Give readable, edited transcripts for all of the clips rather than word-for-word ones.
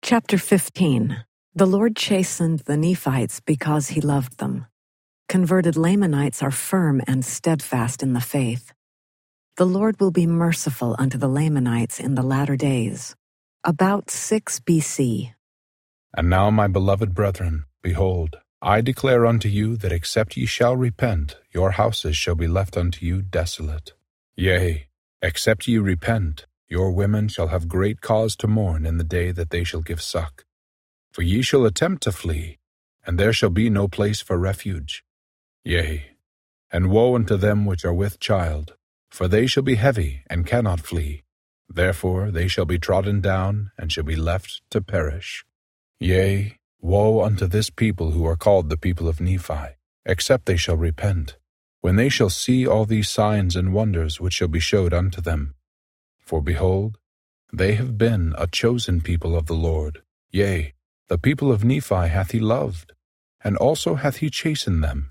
Chapter 15. The Lord chastened the Nephites because he loved them. Converted Lamanites are firm and steadfast in the faith. The Lord will be merciful unto the Lamanites in the latter days. About 6 BC. And now, my beloved brethren, behold, I declare unto you that except ye shall repent, your houses shall be left unto you desolate. Yea, except ye repent, your women shall have great cause to mourn in the day that they shall give suck. For ye shall attempt to flee, and there shall be no place for refuge. Yea, and woe unto them which are with child, for they shall be heavy and cannot flee. Therefore they shall be trodden down, and shall be left to perish. Yea, woe unto this people who are called the people of Nephi, except they shall repent, when they shall see all these signs and wonders which shall be showed unto them. For behold, they have been a chosen people of the Lord. Yea, the people of Nephi hath he loved, and also hath he chastened them.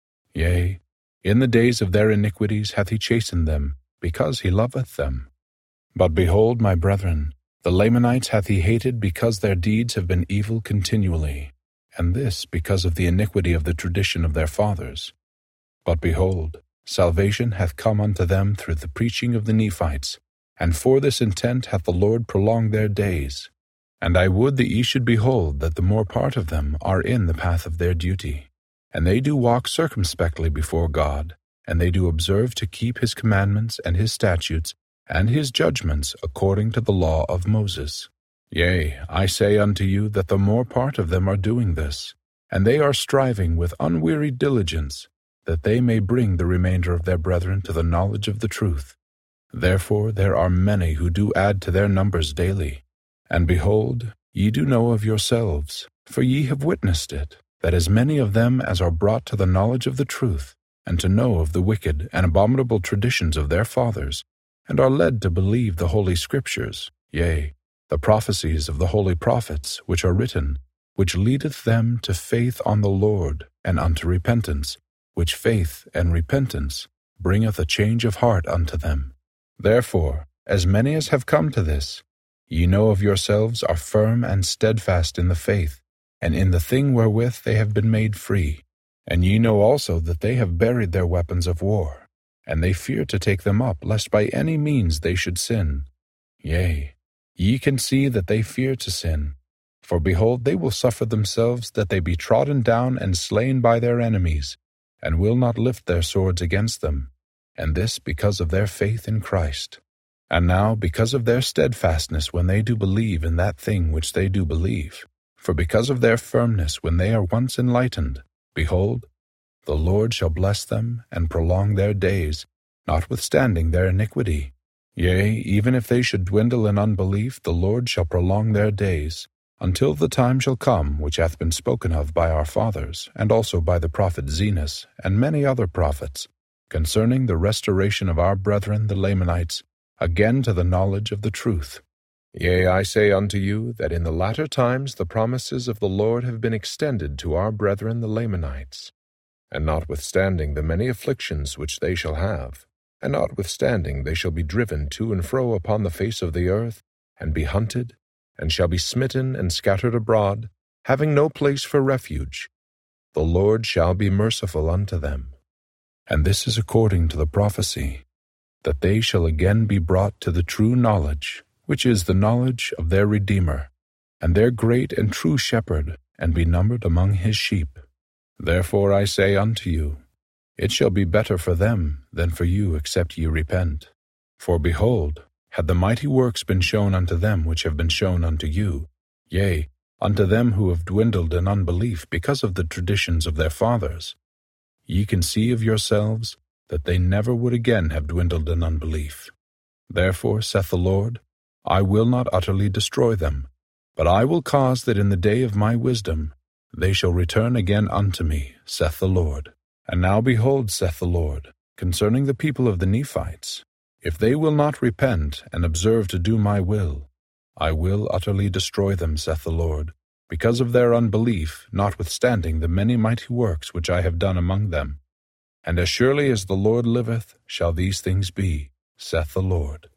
Yea, in the days of their iniquities hath he chastened them, because he loveth them. But behold, my brethren, the Lamanites hath he hated because their deeds have been evil continually, and this because of the iniquity of the tradition of their fathers. But behold, salvation hath come unto them through the preaching of the Nephites, and for this intent hath the Lord prolonged their days. And I would that ye should behold that the more part of them are in the path of their duty, and they do walk circumspectly before God, and they do observe to keep his commandments and his statutes and his judgments according to the law of Moses. Yea, I say unto you that the more part of them are doing this, and they are striving with unwearied diligence, that they may bring the remainder of their brethren to the knowledge of the truth. Therefore there are many who do add to their numbers daily. And behold, ye do know of yourselves, for ye have witnessed it, that as many of them as are brought to the knowledge of the truth, and to know of the wicked and abominable traditions of their fathers, and are led to believe the holy Scriptures, yea, the prophecies of the holy prophets which are written, which leadeth them to faith on the Lord, and unto repentance, which faith and repentance bringeth a change of heart unto them. Therefore, as many as have come to this, ye know of yourselves are firm and steadfast in the faith, and in the thing wherewith they have been made free. And ye know also that they have buried their weapons of war, and they fear to take them up, lest by any means they should sin. Yea, ye can see that they fear to sin. For behold, they will suffer themselves that they be trodden down and slain by their enemies, and will not lift their swords against them, and this because of their faith in Christ. And now because of their steadfastness when they do believe in that thing which they do believe, for because of their firmness when they are once enlightened, behold, the Lord shall bless them and prolong their days, notwithstanding their iniquity. Yea, even if they should dwindle in unbelief, the Lord shall prolong their days, until the time shall come which hath been spoken of by our fathers, and also by the prophet Zenos, and many other prophets, concerning the restoration of our brethren the Lamanites, again to the knowledge of the truth. Yea, I say unto you, that in the latter times the promises of the Lord have been extended to our brethren the Lamanites. And notwithstanding the many afflictions which they shall have, and notwithstanding they shall be driven to and fro upon the face of the earth, and be hunted, and shall be smitten and scattered abroad, having no place for refuge, the Lord shall be merciful unto them. And this is according to the prophecy, that they shall again be brought to the true knowledge, which is the knowledge of their Redeemer, and their great and true Shepherd, and be numbered among his sheep. Therefore I say unto you, it shall be better for them than for you except ye repent. For behold, had the mighty works been shown unto them which have been shown unto you, yea, unto them who have dwindled in unbelief because of the traditions of their fathers, ye can see of yourselves that they never would again have dwindled in unbelief. Therefore, saith the Lord, I will not utterly destroy them, but I will cause that in the day of my wisdom they shall return again unto me, saith the Lord. And now behold, saith the Lord, concerning the people of the Nephites, if they will not repent and observe to do my will, I will utterly destroy them, saith the Lord, because of their unbelief, notwithstanding the many mighty works which I have done among them. And as surely as the Lord liveth, shall these things be, saith the Lord.